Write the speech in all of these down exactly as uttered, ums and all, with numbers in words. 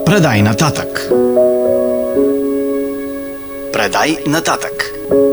Предай нататък. Предай нататък.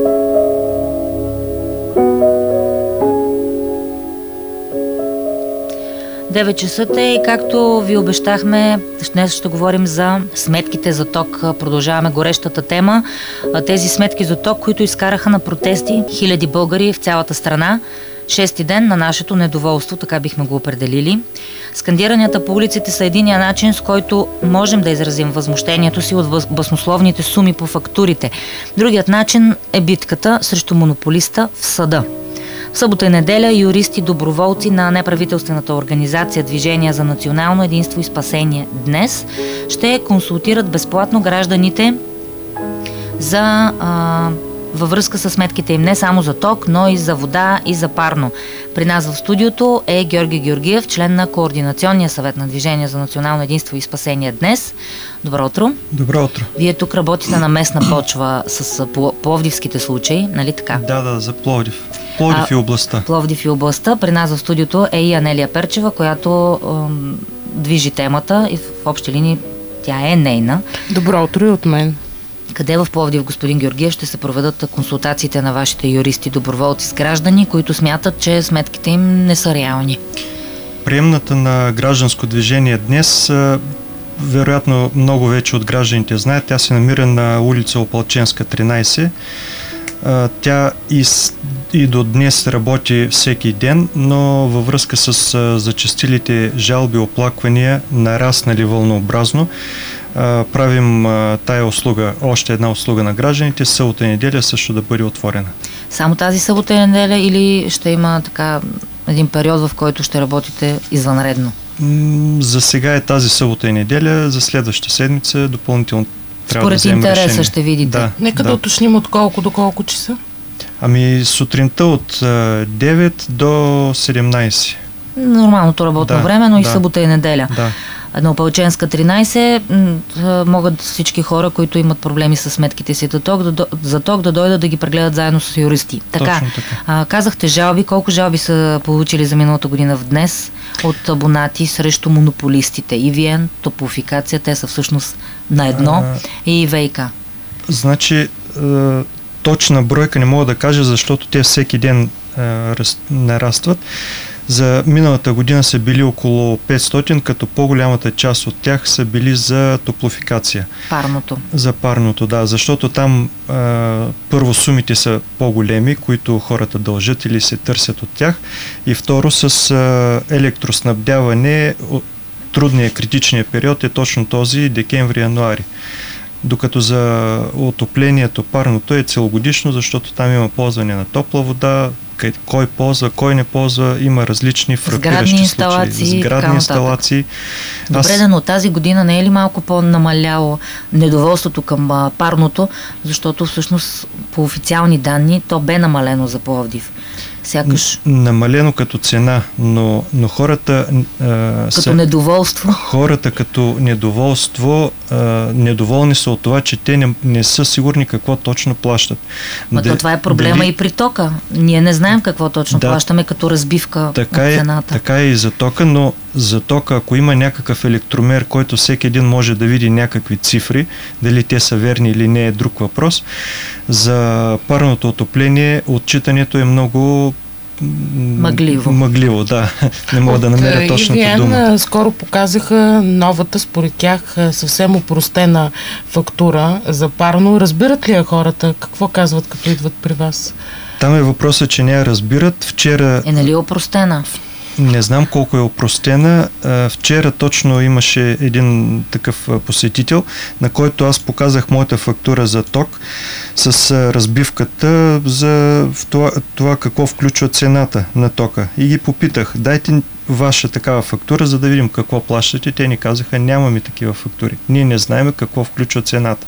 девет часа е и както ви обещахме, днес ще говорим за сметките за ток. Продължаваме горещата тема. Тези сметки за ток, които изкараха на протести хиляди българи в цялата страна. Шести ден на нашето недоволство, така бихме го определили. Скандиранията по улиците са единия начин, с който можем да изразим възмущението си от баснословните суми по фактурите. Другият начин е битката срещу монополиста в съда. В събота и неделя юристи, доброволци на неправителствената организация Движение за национално единство и спасение днес ще консултират безплатно гражданите за а, във връзка с сметките им не само за ток, но и за вода и за парно. При нас в студиото е Георги Георгиев, член на Координационния съвет на Движение за национално единство и спасение днес. Добро утро. Добро утро. Вие тук работите на местна почва с пловдивските случаи, нали така? Да, да, за Пловдив. Пловдив и областта. Пловдив и областта. При нас в студиото е и Анелия Перчева, която ем, движи темата и в общи линии тя е нейна. Добро утро и от мен. Къде в Пловдив, господин Георгиев, ще се проведат консултациите на вашите юристи, доброволци с граждани, които смятат, че сметките им не са реални? Приемната на гражданско движение днес, вероятно много вече от гражданите знаят, тя се намира на улица Опалченска тринайсет. Тя и, и до днес работи всеки ден, но във връзка с зачестилите жалби, оплаквания, нараснали вълнообразно, правим тая услуга, още една услуга на гражданите, събота и неделя също да бъде отворена. Само тази събота и неделя или ще има така един период, в който ще работите извънредно? За сега е тази събота и неделя, за следващата седмица допълнително трябва Според да вземем решение. интереса ще видите. Да, Нека да, да уточним от колко до колко часа? Ами сутринта от девет до седемнайсет. Нормалното работно да, време, но и да, събота и неделя. Да. На Опалченска тринайсет могат всички хора, които имат проблеми с сметките си за ток, да, за ток, да дойдат да ги прегледат заедно с юристи. Така, така. А, казахте жалби. Колко жалби са получили за миналата година в днес от абонати срещу монополистите? И ВИ Ен, Топлофикация, те са всъщност на едно, а, и ВиК. Значи, точна бройка не мога да кажа, защото те всеки ден раз, нарастват. За миналата година са били около петстотин, като по-голямата част от тях са били за топлофикация. Парното. За парното, да, защото там а, първо сумите са по-големи, които хората дължат или се търсят от тях, и второ с а, електроснабдяване трудния критичния период е точно този декември-януари. Докато за отоплението, парното е целогодишно, защото там има ползване на топла вода, кой ползва, кой не ползва, има различни фрактиращи случаи. Сградни инсталации. Добре, Аз... да, но тази година не е ли малко по-намаляло недоволството към парното, защото всъщност по официални данни то бе намалено за Пловдив? Сякаш... Намалено като цена, но, но хората... А, като са, недоволство. Хората като недоволство, а, недоволни са от това, че те не, не са сигурни какво точно плащат. Ма Д, това е проблема дали... и при тока. Ние не знаем какво точно да, плащаме като разбивка така от е, цената. Така е и за тока, но за тока, ако има някакъв електромер, който всеки един може да види някакви цифри, дали те са верни или не е друг въпрос. За парното отопление отчитането е много Мъгливо. Мъгливо, да. Не мога От да намеря точната дума. Скоро показаха новата, според тях, съвсем опростена фактура за парно. Разбират ли я хората? Какво казват, като идват при вас? Там е въпросът, че не я разбират. Вчера... Е, нали опростена? Не знам колко е опростена. Вчера точно имаше един такъв посетител, на който аз показах моята фактура за ток с разбивката за това, това какво включва цената на тока. И ги попитах, дайте ваша такава фактура, за да видим какво плащате. Те ни казаха, нямаме такива фактури. Ние не знаем какво включва цената.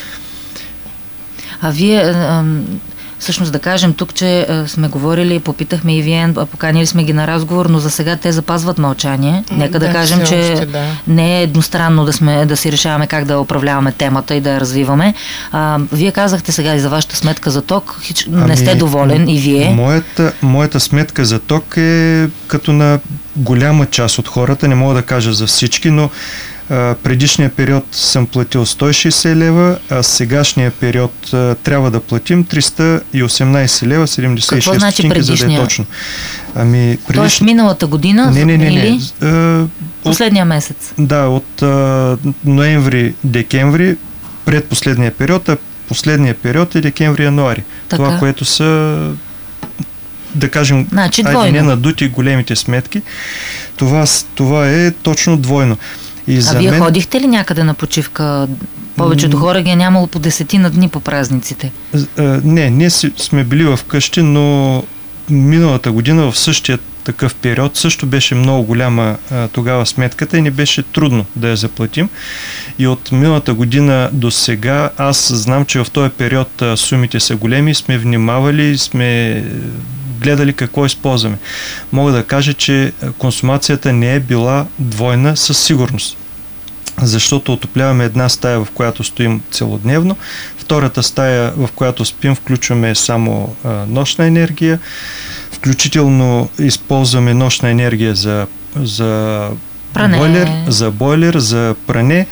А вие... Всъщност да кажем тук, че а, сме говорили, попитахме и вие, поканили сме ги на разговор, но за сега те запазват мълчание. Нека да, да кажем, че още, да. не е едностранно да, сме, да си решаваме как да управляваме темата и да я развиваме. А, вие казахте сега и за вашата сметка за ток, хич, ами, не сте доволен и вие. Моята, моята сметка за ток е като на голяма част от хората, не мога да кажа за всички, но А, предишния период съм платил сто и шейсет лева, а сегашния период а, трябва да платим триста и осемнадесет лева седемдесет и шест значи стотинки, за да е предишния? точно. Ами, предиш... Тоест миналата година Не, не, не, не. или А, от, последния месец? да, от а, ноември-декември, предпоследния период, а последния период е декември-януари. Така. Това, което са, да кажем, Значи айде двойно. не надути големите сметки, това, с- това е точно двойно. И А за вие мен, ходихте ли някъде на почивка? Повечето хора ги е нямало по десетина дни по празниците. а, не, ние си, сме били в къщи, но миналата година в същия такъв период също беше много голяма а, тогава сметката и не беше трудно да я заплатим. И от миналата година до сега аз знам, че в този период а, сумите са големи, сме внимавали, сме гледали какво използваме. Мога да кажа, че консумацията не е била двойна със сигурност. Защото отопляваме една стая, в която стоим целодневно, втората стая, в която спим, включваме само а, нощна енергия, включително използваме нощна енергия за, за, Пране. бойлер, за бойлер, за пране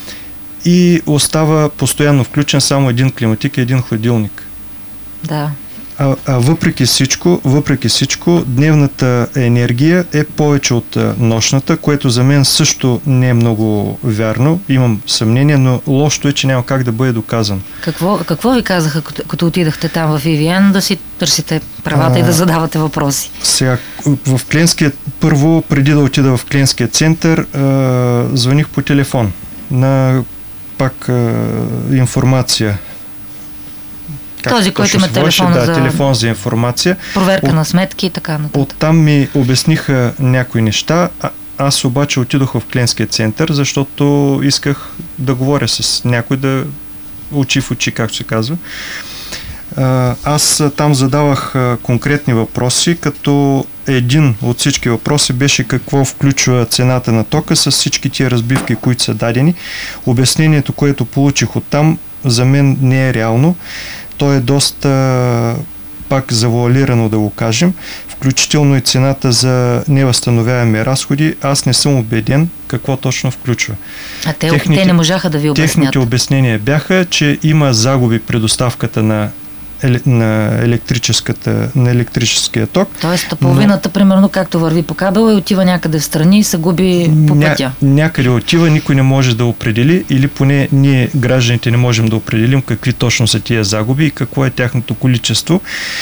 и остава постоянно включен само един климатик и един хладилник. Да. А, а въпреки всичко, въпреки всичко, дневната енергия е повече от а, нощната, което за мен също не е много вярно. Имам съмнение, но лошото е, че няма как да бъде доказано. Какво, какво ви казаха, като, като отидахте там в Вивиен, да си търсите правата А, и да задавате въпроси? Сега, в Кленския, първо, преди да отида в Кленския център, а, звъних по телефон на пак а, информация. Как Този, който точно има се водеше? телефона да, за- телефон за информация. Проверка От- на сметки и така нататък. Оттам ми обясниха някои неща, а, аз обаче отидох в Кленския център, защото исках да говоря с някой, да очи в очи, както се казва. А, Аз а, там задавах а, конкретни въпроси, като един от всички въпроси беше какво включва цената на тока с всички тия разбивки, които са дадени. Обяснението, което получих оттам, за мен не е реално. То е доста пак завуалирано, да го кажем, включително и цената за невъзстановяеми разходи. Аз не съм убеден какво точно включва. А те, техните- те не можаха да ви обяснят. Техните обяснения бяха, че има загуби при доставката на, еле, на, електрическата, на електрическия ток. Тоест, половината, примерно, както върви по кабела и отива някъде в страни и се губи по Ня, пътя. някъде отива, никой не може да определи, или поне ние, гражданите, не можем да определим какви точно са тия загуби и какво е тяхното количество,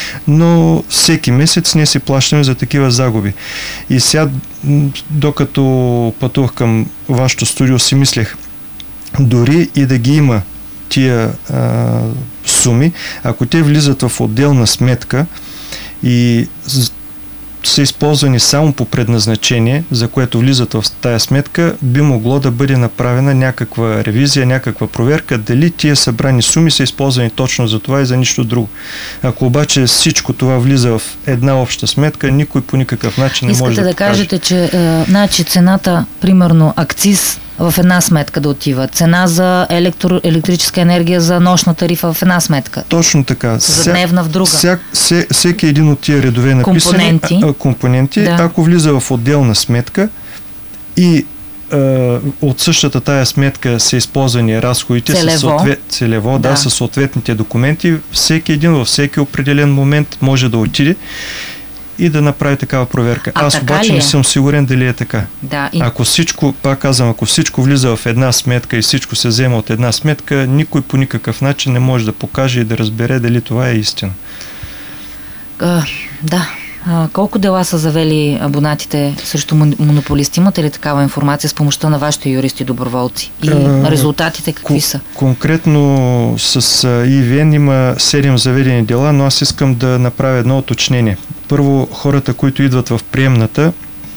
но всеки месец ние си плащаме за такива загуби. И сега, м, докато пътувах към вашето студио, си мислех, дори и да ги има тия а, суми, ако те влизат в отделна сметка и з- са използвани само по предназначение, за което влизат в тая сметка, би могло да бъде направена някаква ревизия, някаква проверка, дали тия събрани суми са използвани точно за това и за нищо друго. Ако обаче всичко това влиза в една обща сметка, никой по никакъв начин не Искате може да, да, покаже. кажете, че е, значи цената, примерно акциз в една сметка да отива, цена за електро, електрическа енергия за нощна тарифа в една сметка, Точно така. за дневна в друга. Всяк, все, всеки един от тия редове написани Компоненти. а, а, компоненти, Да. ако влиза в отделна сметка и а, от същата тая сметка са използвани разходите Целево. С съответ, целево, да. Да. да, със съответните документи, всеки един във всеки определен момент може да отиде и да направи такава проверка. А Аз така обаче ли е? не съм сигурен дали е така. Да, и Ако всичко, пак казвам, ако всичко влиза в една сметка и всичко се взема от една сметка, никой по никакъв начин не може да покаже и да разбере дали това е истина. а, да. А, колко дела са завели абонатите срещу мон- монополисти? Имате ли такава информация с помощта на вашите юристи доброволци? И А, резултатите какви Кон- са? Конкретно с а, И В Н има седем заведени дела, но аз искам да направя едно уточнение. Първо, хората, които идват в приемната,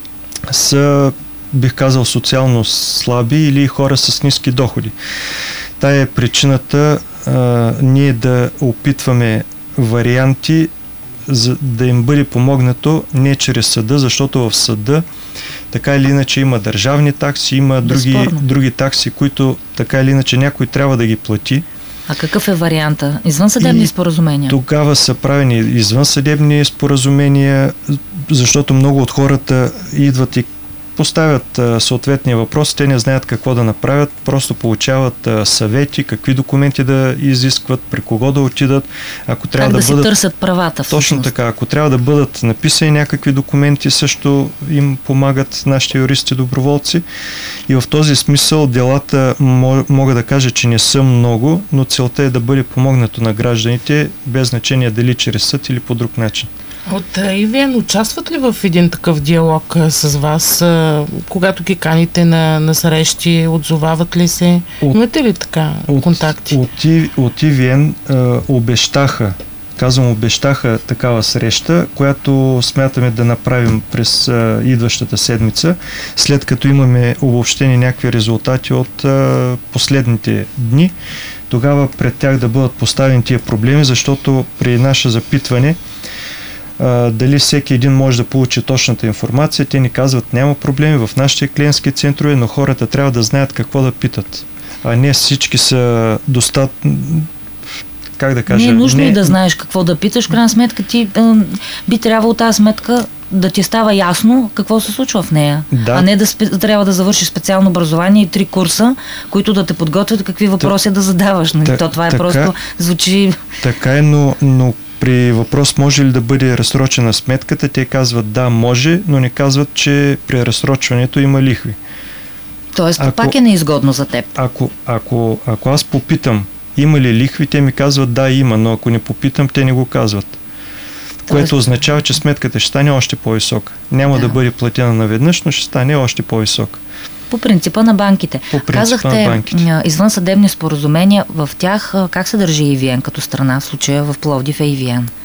са, бих казал, социално слаби или хора с ниски доходи. Тая е причината а, ние да опитваме варианти, за да им бъде помогнато не чрез съда, защото в съда така или иначе има държавни такси, има други, Безспорно. други такси, които така или иначе някой трябва да ги плати. А какъв е варианта? Извънсъдебни И споразумения? Тогава са правени извънсъдебни споразумения, защото много от хората идват и поставят а, съответния въпрос, те не знаят какво да направят, просто получават а, съвети, какви документи да изискват, при кого да отидат, ако трябва как да, да бъдат... си търсят правата всъщност. Точно така, ако трябва да бъдат написани някакви документи, също им помагат нашите юристи доброволци. И в този смисъл делата мога да кажа, че не са много, но целта е да бъде помогнато на гражданите, без значение дали чрез съд или по друг начин. От и вие участват ли в един такъв диалог а, с вас, а, когато ги каните на, на срещи, отзовават ли се? От, Имате ли така от, контакти? От, от И Ви Ен а, обещаха, казвам обещаха такава среща, която смятаме да направим през а, идващата седмица, след като имаме обобщени някакви резултати от а, последните дни. Тогава пред тях да бъдат поставени тия проблеми, защото при наше запитване Uh, дали всеки един може да получи точната информация. Те ни казват, няма проблеми в нашите клиентски центрове, но хората трябва да знаят какво да питат. А не всички са достатъчно, как да кажа... Не е нужно не... и да знаеш какво да питаш. В крайна сметка ти е, би трябвало тази сметка да ти става ясно какво се случва в нея. Да. А не да спе, трябва да завършиш специално образование и три курса, които да те подготвят какви въпроси Т... да задаваш. Нали? Т... То това е така... просто звучи... Така е, но, но при въпрос може ли да бъде разсрочена сметката, те казват да, може, но не казват, че при разсрочването има лихви. Тоест ако, пак е неизгодно за теб. Ако, ако, ако аз попитам има ли лихви, те ми казват да, има, но ако не попитам, те не го казват. Тоест... Което означава, че сметката ще стане още по-висока. Няма да, да бъде платена наведнъж, но ще стане още по-висока. По принципа на банките. По принципа Казахте, на банките. Извън съдебни споразумения, в тях как се държи И Ви Ен като страна, в случая в Пловдив е И Ви Ен?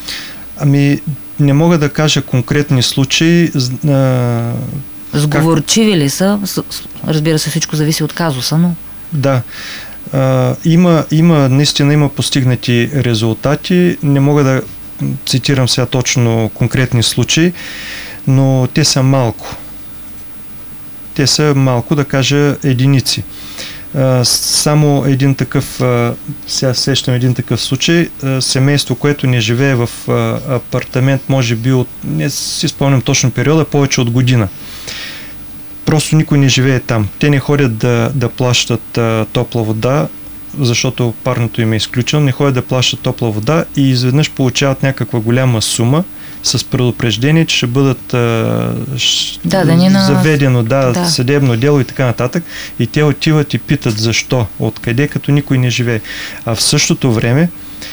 Ами, не мога да кажа конкретни случаи. А, Сговорчиви как... ли са? Разбира се, всичко зависи от казуса, но... Да. А, има, има, наистина има постигнати резултати. Не мога да цитирам сега точно конкретни случаи, но те са малко. Те са малко, да кажа, единици. А, само един такъв, а, сега сещам един такъв случай, а, семейство, което не живее в а, апартамент, може би от, не си спомням точно периода, повече от година. Просто никой не живее там. Те не ходят да, да плащат а, топла вода, защото парното им е изключено, не ходят да плащат топла вода и изведнъж получават някаква голяма сума с предупреждение, че ще бъдат а, ш... да, да, на... заведено да, да. съдебно дело и така нататък. И те отиват и питат защо, откъде, като никой не живее. А в същото време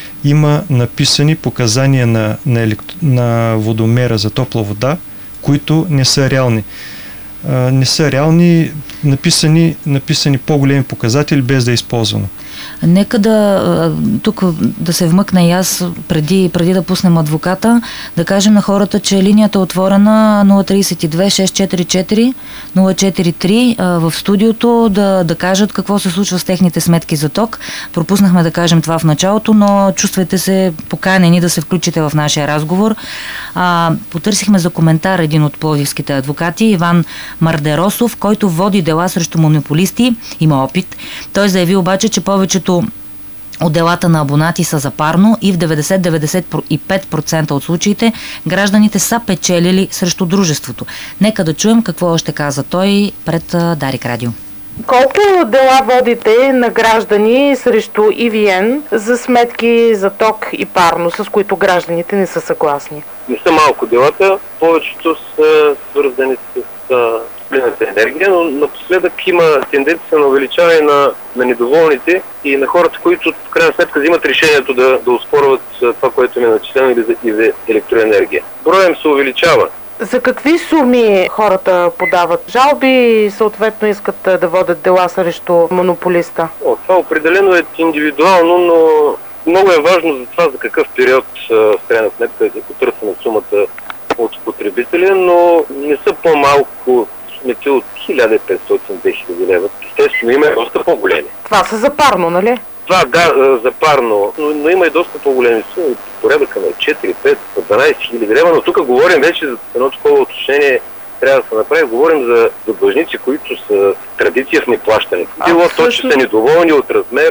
има написани показания на, на, елект... на водомера за топла вода, които не са реални. А, не са реални, написани, написани по-големи показатели, без да е използвано. Нека да тук да се вмъкна и аз преди, преди да пуснем адвоката, да кажем на хората, че линията е отворена нула три две шест четири четири нула четири три в студиото да, да кажат какво се случва с техните сметки за ток. Пропуснахме да кажем това в началото, но чувствайте се поканени да се включите в нашия разговор. А, потърсихме за коментар един от пловдивските адвокати, Иван Мардеросов, който води дела срещу монополисти, има опит. Той заяви обаче, че повечето от делата на абонати са за парно и в деветдесет до деветдесет и пет процента от случаите гражданите са печелили срещу дружеството. Нека да чуем какво още каза той пред Дарик Радио. Колко дела водите на граждани срещу И Ви Ен за сметки за ток и парно, с които гражданите не са съгласни? Не са малко делата, повечето са свързани с топлинната енергия, но напоследък има тенденция на увеличаване на, на недоволните и на хората, които в крайна сметка взимат решението да, да оспорват това, което им е начислено или за, и за електроенергия. Броем се увеличава. За какви суми хората подават жалби и съответно искат да водят дела срещу монополиста? О, това определено е индивидуално, но много е важно за това за какъв период в крайна сметка е потърсена сумата от потребителя, но не са по-малко смети от хиляда и петстотин до две хиляди лева. Естествено има и доста по-големи. Това са за парно, нали? Това да, за парно, но, но има и доста по-големи суми, порядъка на четири, пет, дванайсет хиляди лева, но тук говорим вече за едно такова уточнение, трябва да се направи, говорим за, за длъжници, които са традиция в неплащането. Било то, че са недоволни от размера,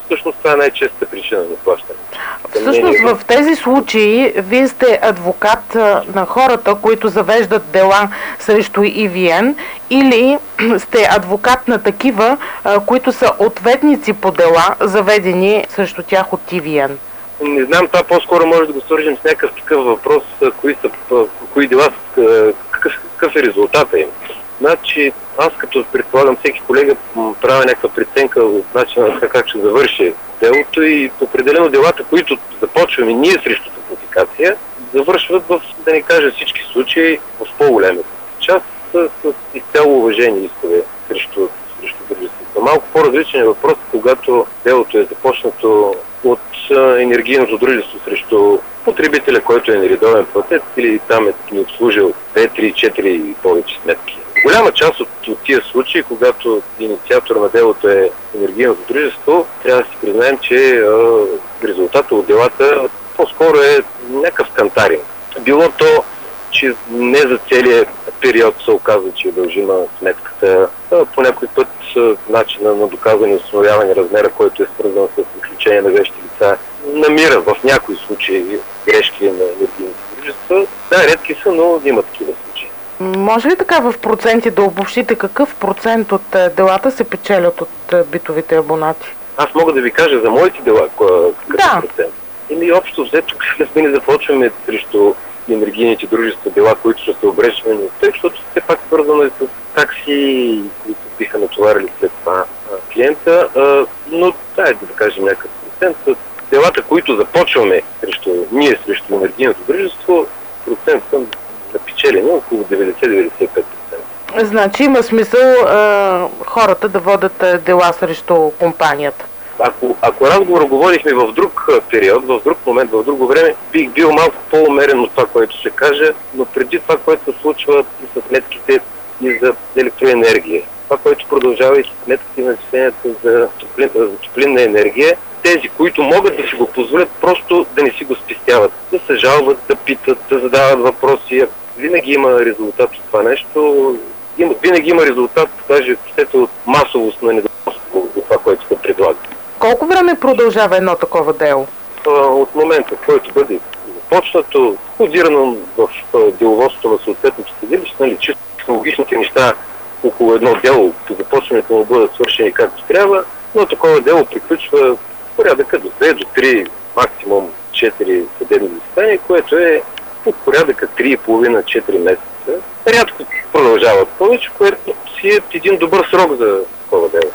всъщност това е най-честата причина за плащане. Всъщност в тези случаи вие сте адвокат а, на хората, които завеждат дела срещу И Ви Ен, или сте адвокат на такива, а, които са ответници по дела, заведени срещу тях от И Ви Ен? Не знам, това по-скоро може да го свържем с някакъв такъв въпрос, кои, са, кои дела, какъв, какъв е резултата им. Значи, аз като предполагам всеки колега правя някаква преценка от начина на как ще завърши делото и определено делата, които започваме ние срещу топлофикация, завършват в, да не кажа всички случаи, в по-големата част с, с изцяло уважение искове срещу, срещу дружеството. Малко по-различен е въпрос, когато делото е започнато от енергийното дружество срещу потребителя, който е нередовен платец или там е ни обслужил две, три, четири и повече сметки. Голяма част от, от тия случаи, когато инициатор на делото е енергийното дружество, трябва да си признаем, че а, резултатът от делата по-скоро е някакъв кантарин. Било то, че не за целия период се оказва, че е дължима сметката. А, по някой път а, начина на доказване и установяване размера, който е свързан с изключение на вещи лица, намира в някои случаи грешки на енергийното дружество. Да, редки са, но има такива случаи. Може ли така в проценти да обобщите какъв процент от делата се печелят от битовите абонати? Аз мога да ви кажа за моите дела какъв да. процент. Ими общо взето, да не започваме срещу енергийните дружества дела, които ще се обреждани, защото все пак свързано е с такси, които биха натоварили след това клиента, но да, да кажем някакъв процент. Делата, които започваме срещу ние, срещу енергийното дружество, процент съм напечелени около деветдесет до деветдесет и пет процента. Значи има смисъл а, хората да водят а, дела срещу компанията. Ако, ако разговора го водихме в друг период, в друг момент, в друго време, бих бил малко по-умерен от това, което ще кажа, но преди това, което се случва и с сметките и за електроенергия, това, което продължава и с сметките на начисленията за, топлин, за топлинна енергия, тези, които могат да си го позволят, просто да не си го спестяват, да се жалват, да питат, да задават въпроси. Винаги има резултат от това нещо. Има, винаги има резултат, даже от масовост на недоволство от това, което се предлага. Колко време продължава едно такова дело? От момента, в който бъде започнато, кодирано в деловодството на съответното съдилище, нали, чисто технологичните неща около едно дело, по започването му бъдат свършени както трябва, но такова дело приключва порядъка до две, до три, максимум четири съдебни заседания, което е от порядъка три и половина до четири месеца. Рядко продължават повече, което си е един добър срок за такова дело.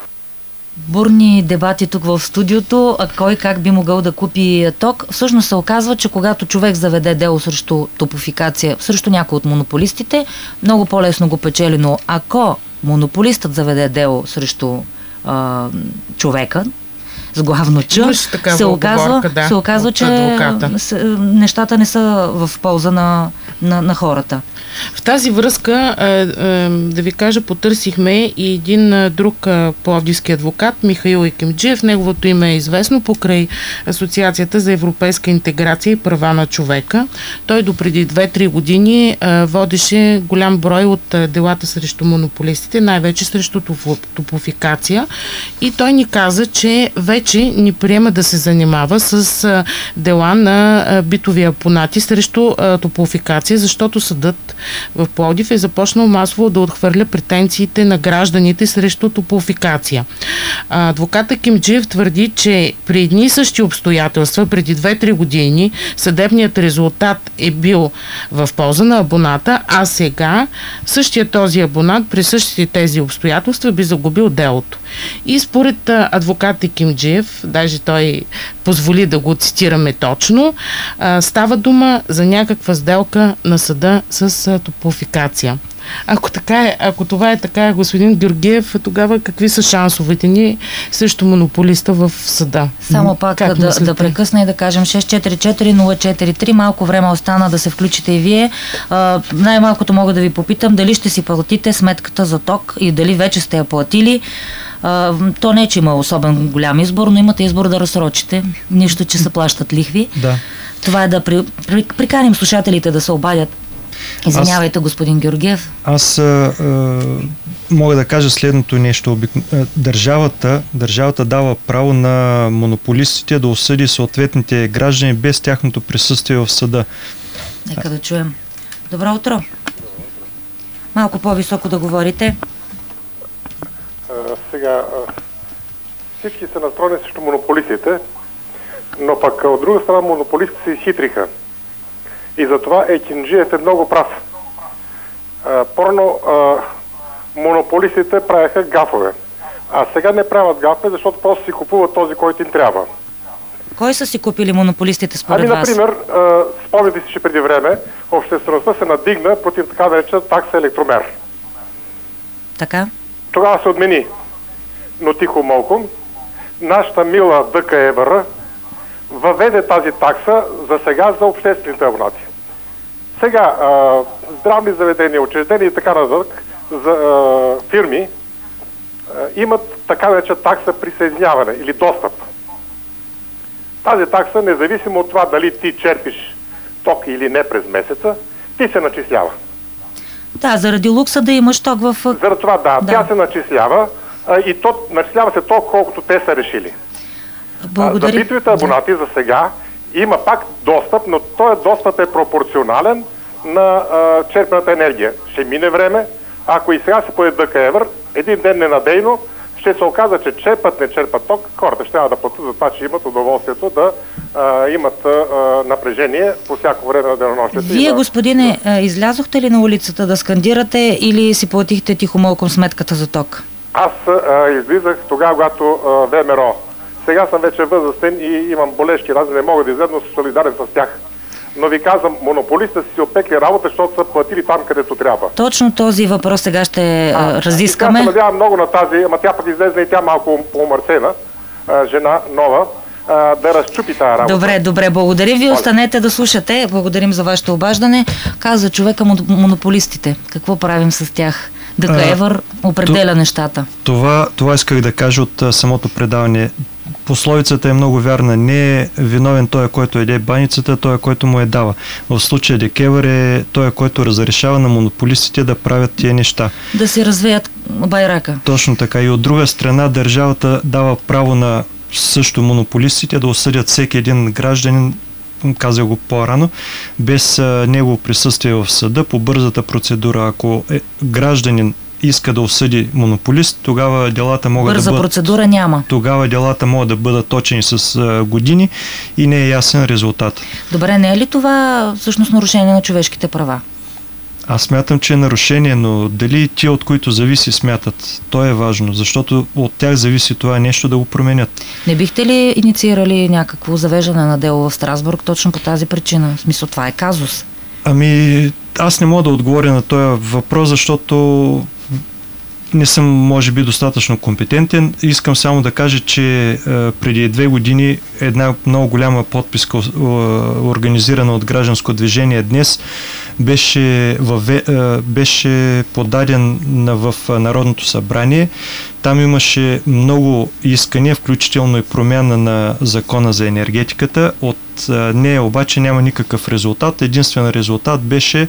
Бурни дебати тук в студиото, а кой как би могъл да купи ток. Всъщност се оказва, че когато човек заведе дело срещу топлофикация, срещу някой от монополистите, много по-лесно го печели, но ако монополистът заведе дело срещу а, човека, с главно Ч, се оказва, да, се оказва че с, нещата не са в полза на, на, на хората. В тази връзка, е, е, да ви кажа, потърсихме и един друг е, пловдивски адвокат, Михаил Екимджиев. Неговото име е известно покрай Асоциацията за европейска интеграция и права на човека. Той допреди две-три години е, водеше голям брой от е, делата срещу монополистите, най-вече срещу топлофикация. И той ни каза, че вече ни приема да се занимава с е, дела на е, битови абонати срещу е, топлофикация, защото съдът в Пловдив е започнал масово да отхвърля претенциите на гражданите срещу топлофикация. Адвоката Кимджиев твърди, че при едни и същи обстоятелства преди две-три години съдебният резултат е бил в полза на абоната, а сега същия този абонат при същите тези обстоятелства би загубил делото. И според адвоката Кимджиев, даже той позволи да го цитираме точно, става дума за някаква сделка на съда с топлофикация. Ако, така е, ако това е така, господин Георгиев, тогава какви са шансовете ни срещу монополиста в съда? Само пак да, да прекъсна и да кажем шест четири четири нула четири три. Малко време остана да се включите и вие. А, най-малкото мога да ви попитам дали ще си платите сметката за ток и дали вече сте я платили. А, то не е, че има особен голям избор, но имате избор да разсрочите. Нищо, че се плащат лихви. Да. Това е да при, при, приканим слушателите да се обадят. Извинявайте, господин Георгиев. Аз а, а, мога да кажа следното нещо. Държавата, държавата дава право на монополистите да осъди съответните граждани без тяхното присъствие в съда. Нека да чуем. Добро утро. Малко по-високо да говорите. А, сега, а, всички са настроени срещу монополистите, но пък от друга страна монополистите се изхитриха. И затова Екинджиев е много прав. А, порно а, монополистите правяха гафове. А сега не правят гафове, защото просто си купуват този, който им трябва. Кой са си купили монополистите според ами, вас? например, а, спомните си, че преди време обществеността се надигна против така наречена такса електромер. Така? Тогава се отмени. Но тихо малко, нашата мила ДКЕВР въведе тази такса за сега за обществените абонати. Сега, а, здравни заведения, учреждения и така назад, за а, фирми а, имат така наречена такса присъединяване или достъп. Тази такса, независимо от това дали ти черпиш ток или не през месеца, ти се начислява. Да, заради лукса да имаш ток в... Заради това, да, да. Тя се начислява а, и то, начислява се толкова, колкото те са решили. Благодаря. За битовите абонати за сега има пак достъп, но този достъп е пропорционален на а, черпената енергия. Ще мине време, ако и сега се появи ДКЕВР, един ден ненадейно ще се оказа, че черпат, не черпат ток, хората ще трябва да платят за това, че имат удоволствието да а, имат а, напрежение по всяко време на денонощието. Вие, да... господине, излязохте ли на улицата да скандирате или си платихте тихомълком сметката за ток? Аз а, излизах тогава, когато а, ВМРО. Сега съм вече възрастен и имам болешки разни, не мога да излезна, но съм солидарен с тях. Но ви казвам, монополистите си опекли работа, защото са платили там, където трябва. Точно този въпрос сега ще а, разискаме. Аз се надявам много на тази, ама тя пък излезе и тя малко по-умърсена, жена нова, а, да разчупи тази работа. Добре, добре, благодаря ви. Останете да слушате. Благодарим за вашето обаждане. Каза човека монополистите. Какво правим с тях? ДКЕВР определя то, нещата. Това, това исках да кажа от а, самото предаване. Пословицата е много вярна. Не е виновен той, който еде баницата, той, който му е дава. В случая ДКЕВР е той, който разрешава на монополистите да правят тия неща. Да си развеят байрака. Точно така. И от друга страна държавата дава право на също монополистите да осъдят всеки един гражданин, казах го по-рано, без а, негово присъствие в съда по бързата процедура. Ако е, гражданин иска да осъди монополист, тогава делата могат Бърза да бъдат... процедура няма. Тогава делата могат да бъдат точени с а, години и не е ясен резултат. Добре, не е ли това всъщност нарушение на човешките права? Аз смятам, че е нарушение, но дали тия, от които зависи, смятат, то е важно, защото от тях зависи това нещо да го променят. Не бихте ли инициирали някакво завеждане на дело в Страсбург точно по тази причина? В смисъл, това е казус. Ами, аз не мога да отговоря на този въпрос, защото не съм, може би, достатъчно компетентен. Искам само да кажа, че е, преди две години една много голяма подписка, е, организирана от гражданско движение днес, беше, въве, е, беше подаден на, в Народното събрание. Там имаше много искания, включително и промяна на закона за енергетиката. От е, нея обаче няма никакъв резултат. Единствен резултат беше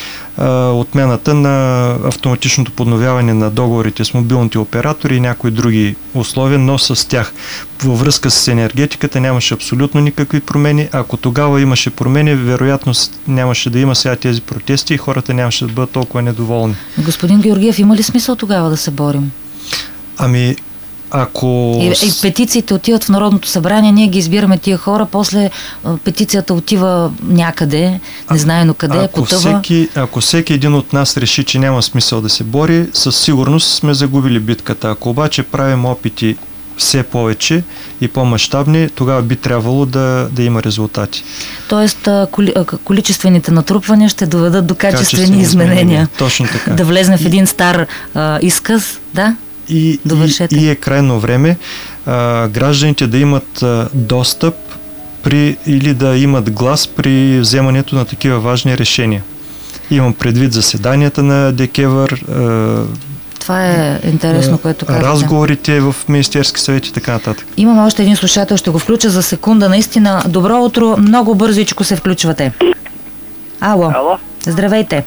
отмяната на автоматичното подновяване на договорите с мобилните оператори и някои други условия, но с тях. Във връзка с енергетиката нямаше абсолютно никакви промени. Ако тогава имаше промени, вероятно нямаше да има сега тези протести и хората нямаше да бъдат толкова недоволни. Господин Георгиев, има ли смисъл тогава да се борим? Ами, ако... И, и петициите отиват в Народното събрание, ние ги избираме тия хора, после петицията отива някъде, не знаем къде, ако потъва. Всеки, ако всеки един от нас реши, че няма смисъл да се бори, със сигурност сме загубили битката. Ако обаче правим опити все повече и по-мащабни, тогава би трябвало да, да има резултати. Тоест, коли, количествените натрупвания ще доведат до качествени, качествени изменения. изменения. Точно така. Да влезем в един стар а, изказ, да? И, и, и е крайно време а, гражданите да имат а, достъп при, или да имат глас при вземането на такива важни решения. Имам предвид заседанията на ДКЕВР, а, това е интересно, което казвате. Разговорите в Министерски съвет и така нататък. Имаме още един слушател, ще го включа за секунда. Наистина, добро утро, много бързичко се включвате. Ало. Ало. Здравейте.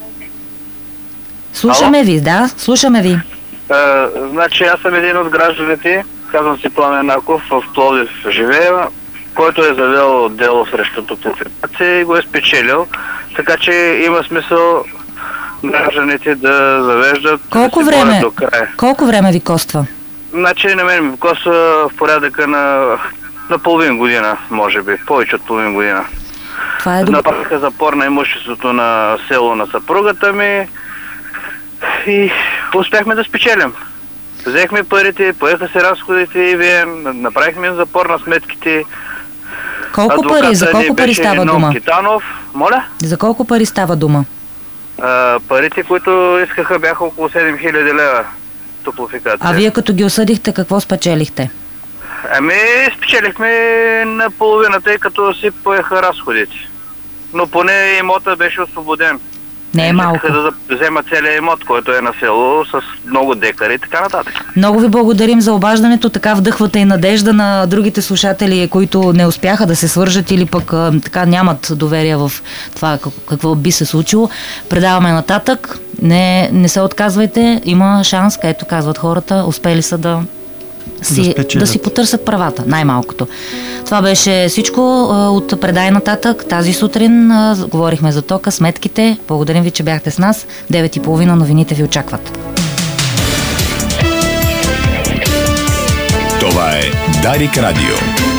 Слушаме ви, да, слушаме ви. А, значи аз съм един от гражданите, казвам си Пламен Наков, в Пловдив живея, който е завел дело срещу Топлофикация и го е спечелил, така че има смисъл гражданите да завеждат. Колко да се време, до края. колко време ви коства? Значи на мен ми коства в порядъка на, на половин година, може би, повече от половин година. Това е добре. Направиха запор на имуществото на село на съпругата ми и успяхме да спечелим. Взехме парите, поеха се разходите и вие направихме им запор на сметките. Колко пари? За колко пари става дума? Китанов. Моля? За колко пари става дума? А, парите, които искаха, бяха около седем хиляди лева Топлофикация. А вие като ги осъдихте, какво спечелихте? Ами, спечелихме на половината, тъй като си поеха разходите. Но поне имота беше освободен. Не е малко. Искаха да взема целият имот, който е на село с много декари и така нататък. Много ви благодарим за обаждането. Така вдъхвате и надежда на другите слушатели, които не успяха да се свържат или пък а, така нямат доверие в това какво би се случило. Предаваме нататък. Не, не се отказвайте. Има шанс, където казват хората, успели са да си, да, да си потърсят правата, най-малкото. Това беше всичко а, от Предай нататък. Тази сутрин а, говорихме за тока, сметките. Благодарим ви, че бяхте с нас. девет и половина новините ви очакват. Това е Дарик Радио.